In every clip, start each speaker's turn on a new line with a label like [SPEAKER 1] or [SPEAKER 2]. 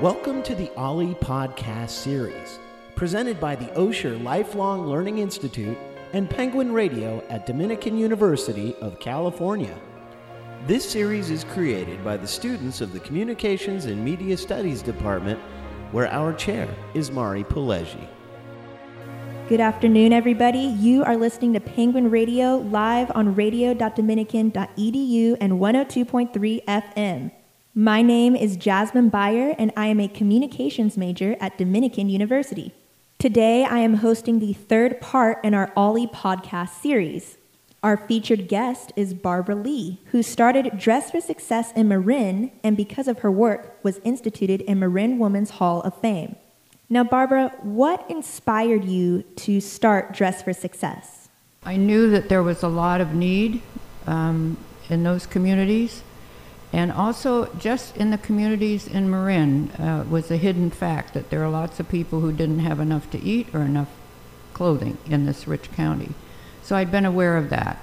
[SPEAKER 1] Welcome to the OLLI podcast series, presented by the Osher Lifelong Learning Institute and Penguin Radio at Dominican University of California. This series is created by the students of the Communications and Media Studies Department, where our chair is Mari Pileggi.
[SPEAKER 2] Good afternoon, everybody. You are listening to Penguin Radio live on radio.dominican.edu and 102.3 FM. My name is Jasmine Beyer, and I am a communications major at Dominican University. Today, I am hosting the third part in our OLLI podcast series. Our featured guest is Barbara Lee, who started Dress for Success in Marin, and because of her work, was instituted in Marin Women's Hall of Fame. Now, Barbara, what inspired you to start Dress for Success?
[SPEAKER 3] I knew that there was a lot of need in those communities. And also, just in the communities in Marin was a hidden fact that there are lots of people who didn't have enough to eat or enough clothing in this rich county. So I'd been aware of that.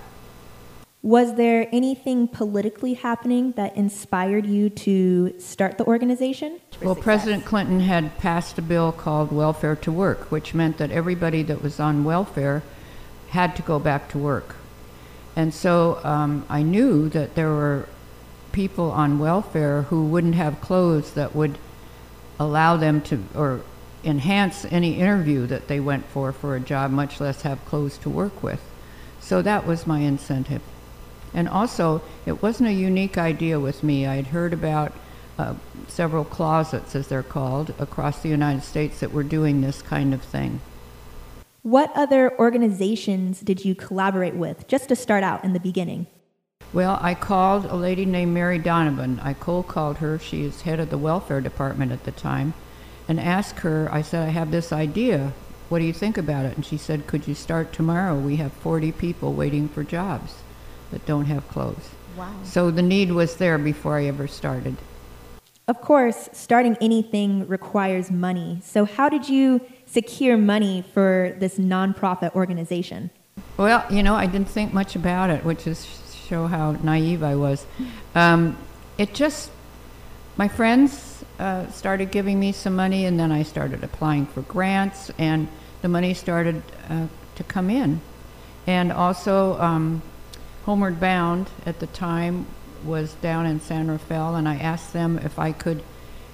[SPEAKER 2] Was there anything politically happening that inspired you to start the organization?
[SPEAKER 3] Well, President Clinton had passed a bill called Welfare to Work, which meant that everybody that was on welfare had to go back to work. And so I knew that there were people on welfare who wouldn't have clothes that would allow them to, or enhance any interview that they went for a job, much less have clothes to work with. So that was my incentive. And also, it wasn't a unique idea with me. I'd heard about several closets, as they're called, across the United States that were doing this kind of thing.
[SPEAKER 2] What other organizations did you collaborate with, just to start out in the beginning?
[SPEAKER 3] Well, I called a lady named Mary Donovan. I cold called her. She is head of the welfare department at the time, and asked her, I said, I have this idea. What do you think about it? And she said, could you start tomorrow? We have 40 people waiting for jobs that don't have clothes.
[SPEAKER 2] Wow.
[SPEAKER 3] So the need was there before I ever started.
[SPEAKER 2] Of course, starting anything requires money. So how did you secure money for this nonprofit organization?
[SPEAKER 3] Well, I didn't think much about it, which is show how naive I was. My friends started giving me some money, and then I started applying for grants, and the money started to come in. And also, Homeward Bound at the time was down in San Rafael, and I asked them if I could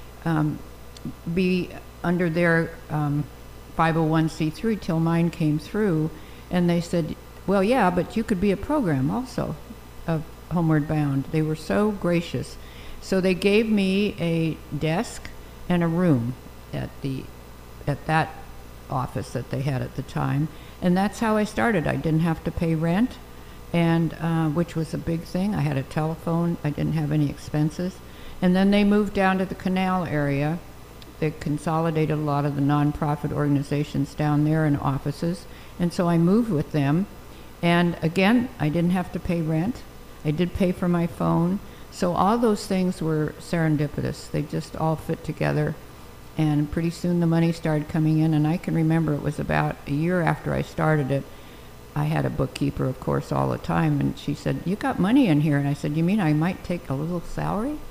[SPEAKER 3] be under their 501c3 till mine came through, and they said, well, yeah, but you could be a program also of Homeward Bound. They were so gracious. So they gave me a desk and a room at that office that they had at the time, and that's how I started. I didn't have to pay rent, and which was a big thing. I had a telephone. I didn't have any expenses. And then they moved down to the Canal area. They consolidated a lot of the nonprofit organizations down there in offices, and so I moved with them. And again, I didn't have to pay rent. I did pay for my phone. So all those things were serendipitous. They just all fit together. And pretty soon the money started coming in. And I can remember it was about a year after I started it. I had a bookkeeper, of course, all the time. And she said, you got money in here. And I said, you mean I might take a little salary?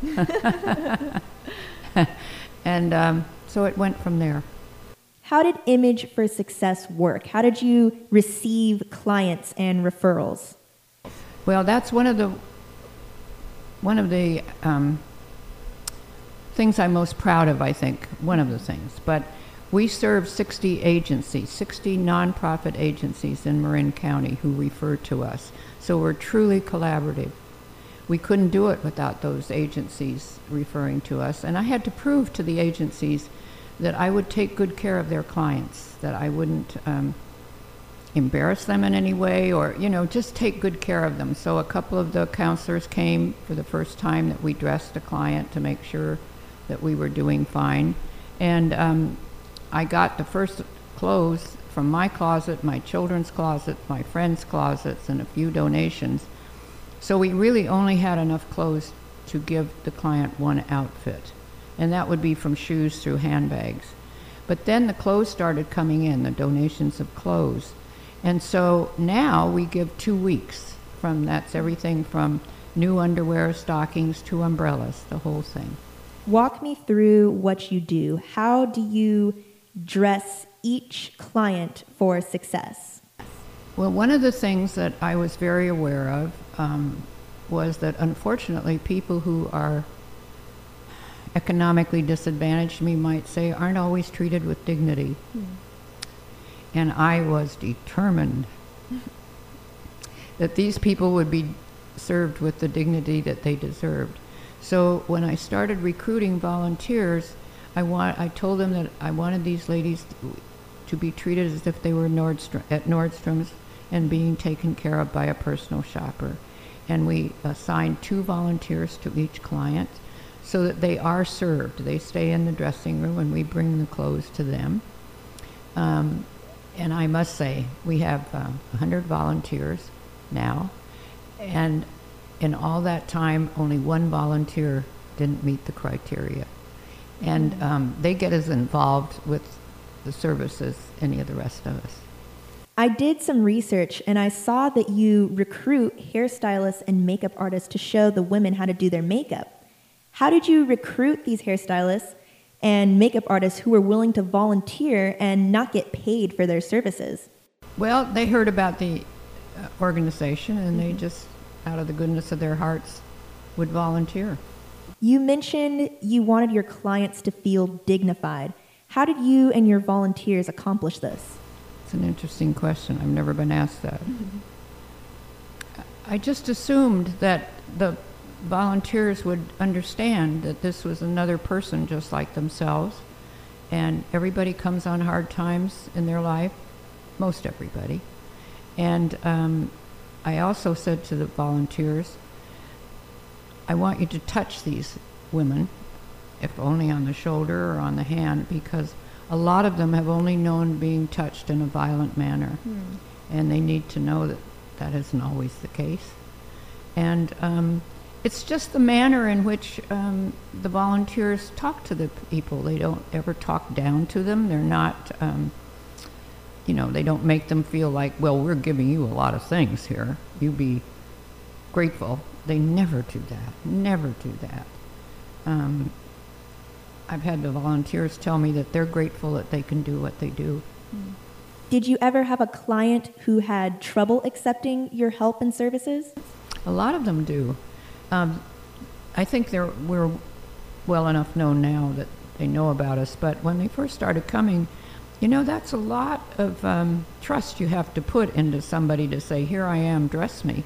[SPEAKER 3] And so it went from there.
[SPEAKER 2] How did Image for Success work? How did you receive clients and referrals?
[SPEAKER 3] Well, that's one of the things I'm most proud of, I think, one of the things. But we serve 60 agencies, 60 nonprofit agencies in Marin County who refer to us. So we're truly collaborative. We couldn't do it without those agencies referring to us. And I had to prove to the agencies that I would take good care of their clients, that I wouldn't embarrass them in any way, or, just take good care of them. So a couple of the counselors came for the first time that we dressed a client to make sure that we were doing fine. And I got the first clothes from my closet, my children's closet, my friends' closets, and a few donations. So we really only had enough clothes to give the client one outfit. And that would be from shoes through handbags. But then the clothes started coming in, the donations of clothes. And so now we give 2 weeks. That's everything from new underwear, stockings, to umbrellas, the whole thing.
[SPEAKER 2] Walk me through what you do. How do you dress each client for success?
[SPEAKER 3] Well, one of the things that I was very aware of was that unfortunately people who are economically disadvantaged, we might say, aren't always treated with dignity. And I was determined that these people would be served with the dignity that they deserved. So when I started recruiting volunteers, I told them that I wanted these ladies to be treated as if they were at Nordstrom's and being taken care of by a personal shopper. And we assigned 2 volunteers to each client so that they are served. They stay in the dressing room and we bring the clothes to them. And I must say, we have 100 volunteers now, and in all that time, only 1 volunteer didn't meet the criteria. And they get as involved with the service as any of the rest of us.
[SPEAKER 2] I did some research and I saw that you recruit hairstylists and makeup artists to show the women how to do their makeup. How did you recruit these hairstylists and makeup artists who were willing to volunteer and not get paid for their services?
[SPEAKER 3] Well, they heard about the organization and they just, out of the goodness of their hearts, would volunteer.
[SPEAKER 2] You mentioned you wanted your clients to feel dignified. How did you and your volunteers accomplish this?
[SPEAKER 3] It's an interesting question. I've never been asked that. I just assumed that the volunteers would understand that this was another person just like themselves, and everybody comes on hard times in their life, most everybody. And I also said to the volunteers, I want you to touch these women, if only on the shoulder or on the hand, because a lot of them have only known being touched in a violent manner, and they need to know that that isn't always the case. And it's just the manner in which the volunteers talk to the people. They don't ever talk down to them. They're not, they don't make them feel like, well, we're giving you a lot of things here. You be grateful. They never do that, never do that. I've had the volunteers tell me that they're grateful that they can do what they do.
[SPEAKER 2] Did you ever have a client who had trouble accepting your help and services?
[SPEAKER 3] A lot of them do. I think we're well enough known now that they know about us, but when they first started coming, that's a lot of trust you have to put into somebody to say, here I am, dress me.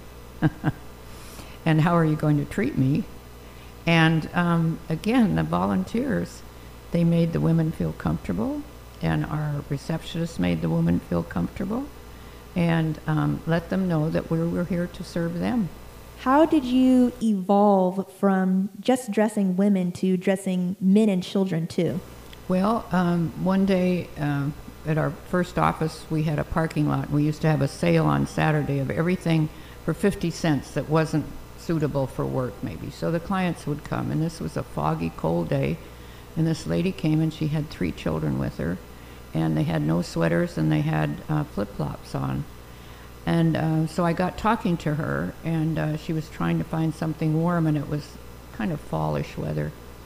[SPEAKER 3] And how are you going to treat me? And again, the volunteers, they made the women feel comfortable, and our receptionists made the women feel comfortable, and let them know that we're here to serve them.
[SPEAKER 2] How did you evolve from just dressing women to dressing men and children too?
[SPEAKER 3] Well, one day at our first office, we had a parking lot. We used to have a sale on Saturday of everything for 50 cents that wasn't suitable for work maybe. So the clients would come, and this was a foggy, cold day, and this lady came and she had 3 children with her, and they had no sweaters and they had flip-flops on. And so I got talking to her, and she was trying to find something warm, and it was kind of fallish weather.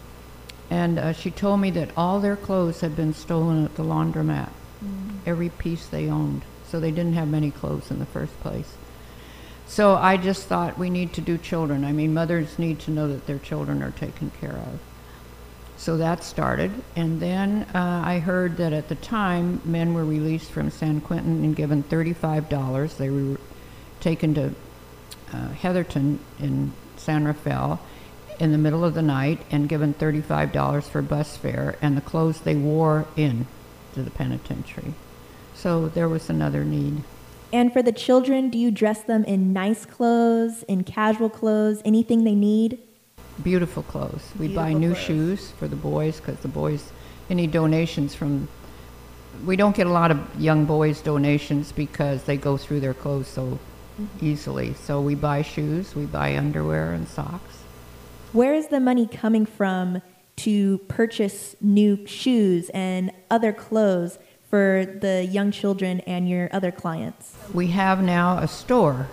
[SPEAKER 3] And she told me that all their clothes had been stolen at the laundromat, every piece they owned. So they didn't have many clothes in the first place. So I just thought we need to do children. I mean, mothers need to know that their children are taken care of. So that started. And then I heard that at the time, men were released from San Quentin and given $35. They were taken to Heatherton in San Rafael in the middle of the night and given $35 for bus fare and the clothes they wore in to the penitentiary. So there was another need.
[SPEAKER 2] And for the children, do you dress them in nice clothes, in casual clothes, anything they need?
[SPEAKER 3] Beautiful clothes. We buy new shoes for the boys, because the boys, any donations from, we don't get a lot of young boys donations because they go through their clothes so easily. So we buy shoes, we buy underwear and socks.
[SPEAKER 2] Where is the money coming from to purchase new shoes and other clothes for the young children and your other clients?
[SPEAKER 3] We have now a store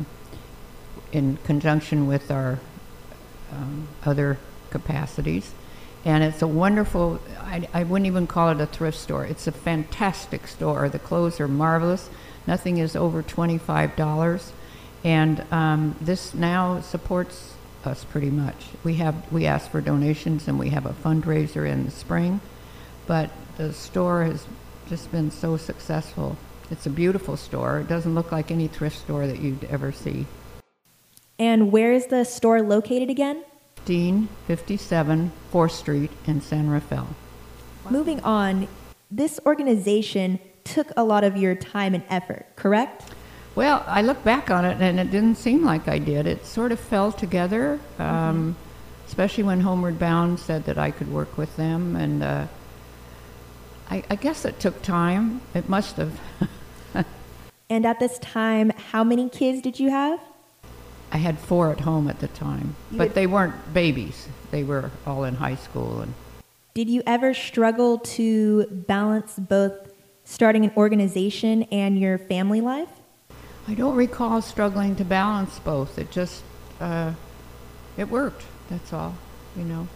[SPEAKER 3] in conjunction with our other capacities. And it's a wonderful, I wouldn't even call it a thrift store. It's a fantastic store. The clothes are marvelous. Nothing is over $25. And this now supports us pretty much. We ask for donations, and we have a fundraiser in the spring. But the store has just been so successful. It's a beautiful store. It doesn't look like any thrift store that you'd ever see.
[SPEAKER 2] And where is the store located again?
[SPEAKER 3] Dean 57 4th Street in San Rafael.
[SPEAKER 2] Moving on, this organization took a lot of your time and effort, correct?
[SPEAKER 3] Well, I look back on it, and it didn't seem like I did. It sort of fell together, especially when Homeward Bound said that I could work with them. And I guess it took time. It must have.
[SPEAKER 2] And at this time, how many kids did you have?
[SPEAKER 3] I had 4 at home at the time, but they weren't babies. They were all in high school. And
[SPEAKER 2] did you ever struggle to balance both starting an organization and your family life?
[SPEAKER 3] I don't recall struggling to balance both. It just, it worked, that's all, you know.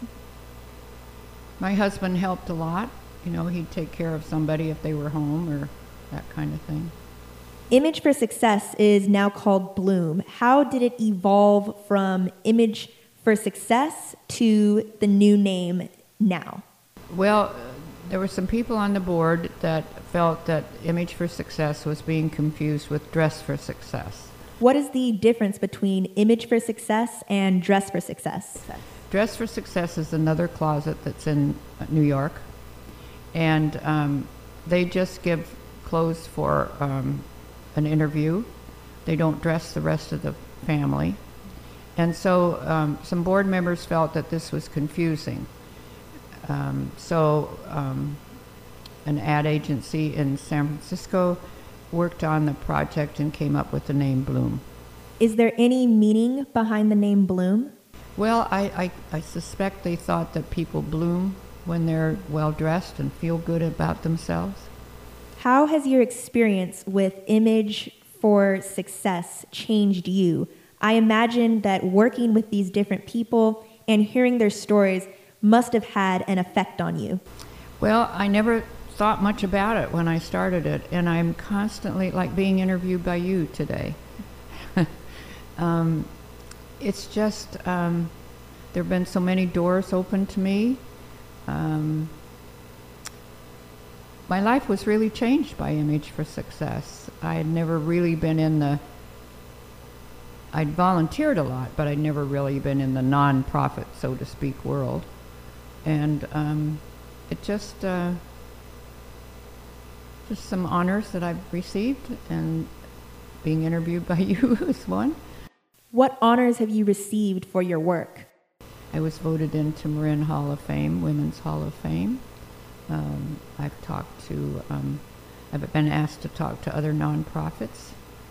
[SPEAKER 3] My husband helped a lot. You know, he'd take care of somebody if they were home or that kind of thing.
[SPEAKER 2] Image for Success is now called Bloom. How did it evolve from Image for Success to the new name now?
[SPEAKER 3] Well, there were some people on the board that felt that Image for Success was being confused with Dress for Success.
[SPEAKER 2] What is the difference between Image for Success and Dress for Success?
[SPEAKER 3] Dress for Success is another closet that's in New York, and they just give clothes for an interview. They don't dress the rest of the family. And so some board members felt that this was confusing. So an ad agency in San Francisco worked on the project and came up with the name Bloom.
[SPEAKER 2] Is there any meaning behind the name Bloom?
[SPEAKER 3] Well, I suspect they thought that people bloom when they're well-dressed and feel good about themselves.
[SPEAKER 2] How has your experience with Image for Success changed you? I imagine that working with these different people and hearing their stories must have had an effect on you. Well,
[SPEAKER 3] I never thought much about it when I started it, and I'm constantly like being interviewed by you today. It's just, there have been so many doors open to me. My life was really changed by Image for Success. I had never really been I'd volunteered a lot, but I'd never really been in the non-profit, so to speak, world. And it just some honors that I've received, and being interviewed by you is one.
[SPEAKER 2] What honors have you received for your work?
[SPEAKER 3] I was voted into Marin Hall of Fame, Women's Hall of Fame. I've been asked to talk to other nonprofits,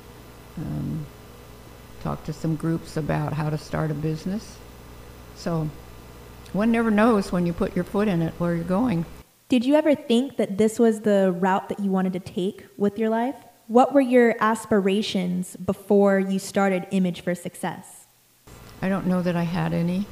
[SPEAKER 3] talk to some groups about how to start a business. So one never knows when you put your foot in it where you're going.
[SPEAKER 2] Did you ever think that this was the route that you wanted to take with your life? What were your aspirations before you started Image for Success?
[SPEAKER 3] I don't know that I had any.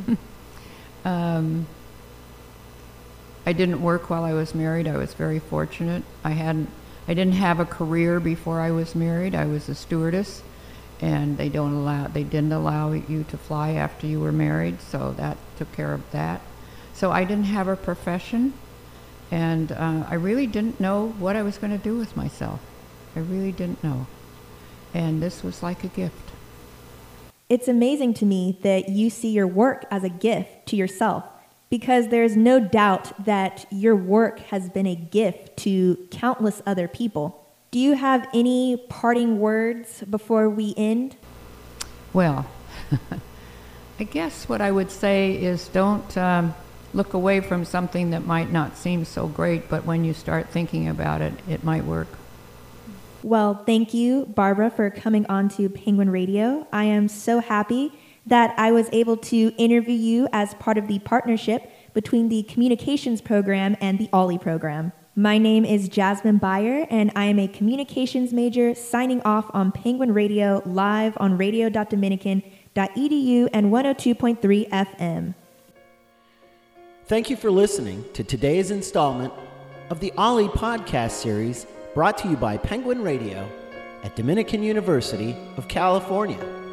[SPEAKER 3] I didn't work while I was married. I was very fortunate. I didn't have a career before I was married. I was a stewardess, and they didn't allow you to fly after you were married, so that took care of that. So I didn't have a profession, and I really didn't know what I was going to do with myself. I really didn't know. And this was like a gift.
[SPEAKER 2] It's amazing to me that you see your work as a gift to yourself, because there's no doubt that your work has been a gift to countless other people. Do you have any parting words before we end?
[SPEAKER 3] Well, I guess what I would say is don't look away from something that might not seem so great, but when you start thinking about it, it might work.
[SPEAKER 2] Well, thank you, Barbara, for coming on to Penguin Radio. I am so happy that I was able to interview you as part of the partnership between the Communications Program and the OLLI program. My name is Jasmine Bayer, and I am a communications major signing off on Penguin Radio live on radio.dominican.edu and 102.3 FM.
[SPEAKER 1] Thank you for listening to today's installment of the Ollie podcast series brought to you by Penguin Radio at Dominican University of California.